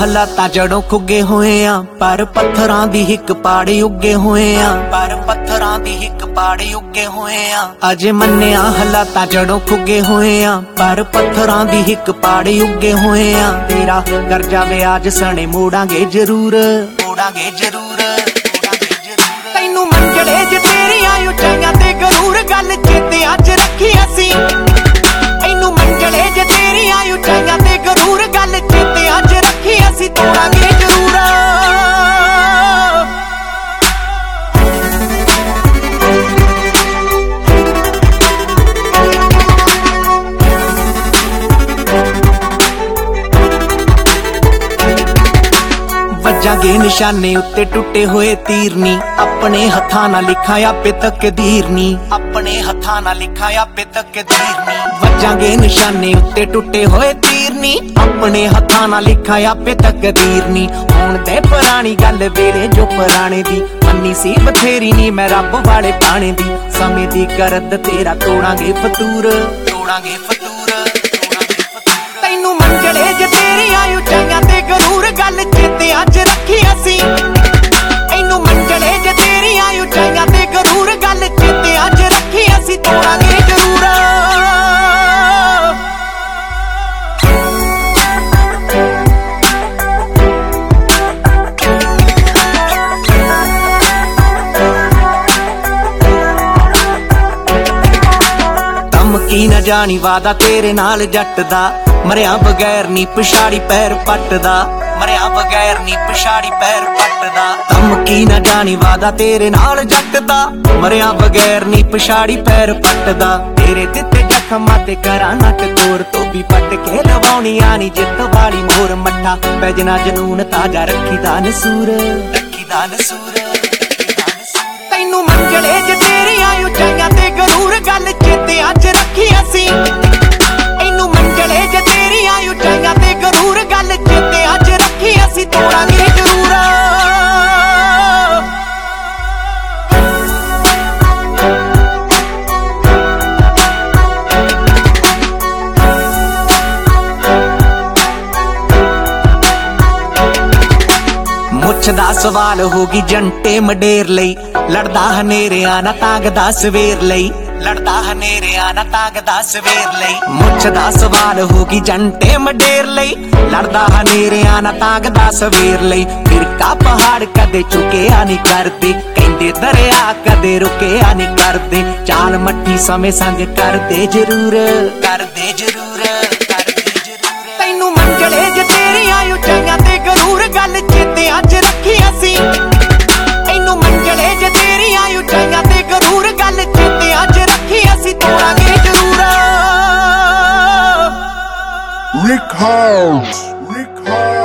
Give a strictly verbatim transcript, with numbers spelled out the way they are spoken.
हालातां जड़ों खुगे होए आ, पर पत्थरां दी हिक पाड़ी उगे होए आ, पर पत्थरां दी हिक पाड़ी उगे होए आ। अजे मन्निया हालातां जड़ों खुगे होए आ, पर पत्थरां दी हिक पाड़ी उगे होए आ। तेरा कर्जा ब्याज सने मोड़ांगे जरूर, मोड़ांगे जरूर, मोड़ांगे जरूर। तैनू मंजले च तेरियां उचाइयां ते गरूर, गल चेते अज रखी असी। तैनू मंजले च तेरियां उचाइयां ते गरूर, गल चेते अज रखी असी तोड़ांगे जरूर। वजांगे निशाने उत्ते टुटे होए तीर नी, अपने हत्थां नाल लिखा आपे तकदीर नी, अपने हत्थां नाल लिखा आपे तकदीर नी। वजांगे निशाने उत्ते टुटे होए तीर नी, अपने हत्थां नाल लिखा आपे तकदीर नी। हुण ते पुरानी गल वेले जो पुराने दी, मन्नी सी बथेरी नी मैं रब वाले पाने दी। समय दी करद तेरा तोड़ांगे फतूर, तोड़ांगे फतूर, तोड़ांगे फतूर। तैनू मंजले च तेरियां उचाइयां ते गरूर, गल चेते अज रखी असी। तैनू मंजले च तेरियां उचाइयां ते गरूर, गल चेते अज रखी असी तोड़ांगे जरूर। धमकी न जानी वादा तेरे नाल जट दा, मरिया बगैर नी पिछाड़ी पैर पटदा, मरिया बगैर नी पिछाड़ी पैर पटदा। धमकी न जानी वादा तेरे नाल जट दा, मरिया बगैर नी पिछाड़ी पैर पटदा। तेरे दिते जख्मां ते करां ना टकोर, तो भी पट के लवाउणी आनी जित वाली मोर। मट्ठा पैजना जनून ताजा रखी दा नसूर, रखी दा नसूर। तैनू मंजले च तेरियां उचाइयां ते गरूर, गल चेते अज रखी असी। तैनू मंजले च तेरियां उचाइयां ते गरूर, गल चेते अज रखी असी तोड़ांगे जरूर। मुछ दा सवाल होगी जंटे मडेर लई, लड़दा हनेरिया ना ताकदा सवेर लई, लड़दा हनेरिया ना ताकदा सवेर लई। मुछ दा सवाल होगी जंटे मडेर लई, लड़दा हनेरिया ना ताकदा सवेर लई। फिरका पहाड़ कदे चुकिया नहीं करदे, कहंदे दरिया कदे रुकिया नहीं करदे। चाल मट्ठी समय संग करदे जरूर, करदे जरूर, करदे जरूर। तैनू मंजले च तेरियां उचाइयां ते गरूर, गल चेते अज रखी असी। तैनू मंजले च तेरियां उचाइयां ते गरूर, गल चेते अज रखी असी तोड़ांगे जरूर। Rick House, Rick House।